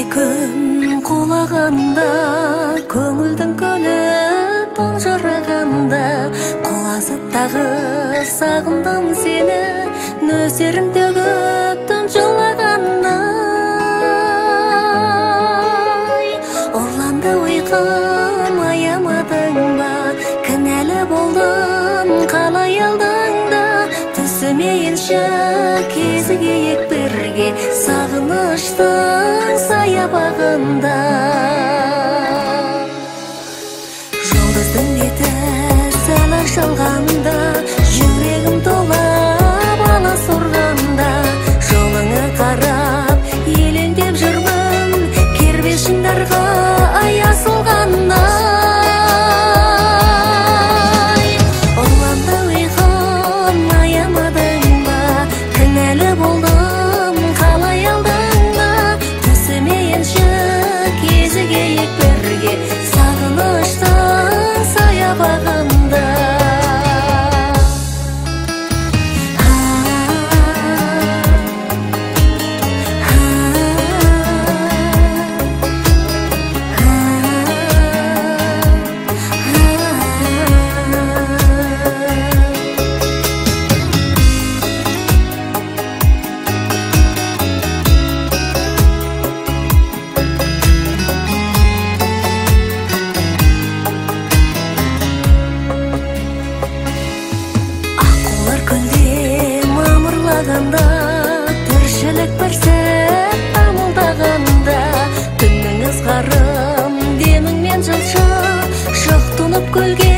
күн құлағанда, көңілдің көлі тоңжырағанда, құлазып тағы сағындым сені, нөсерім төгіп түн жылағанда. Орланды ұйқым, аямадың ба, кінәлі болдым, қалай алдың да, түсімейінше кезігейік бірге, сағыныштың саябағында. Жұлдыздың беті сәл ашылғанда, жүрегім толып алыс ұрғанда, жолыңа қарап елеңдеп жүрмін, кербешін дарға аяз солғанда. Орланды ұйқым, аямадың ба, кінәлі болдым, қалай алдың да, түсімейінше кезігейік бірге, сағыныштың саябағында. Тіршілік бір сәт амылдағанда, түннің ызғарым деміңмен жылшы, шық тұнып көлге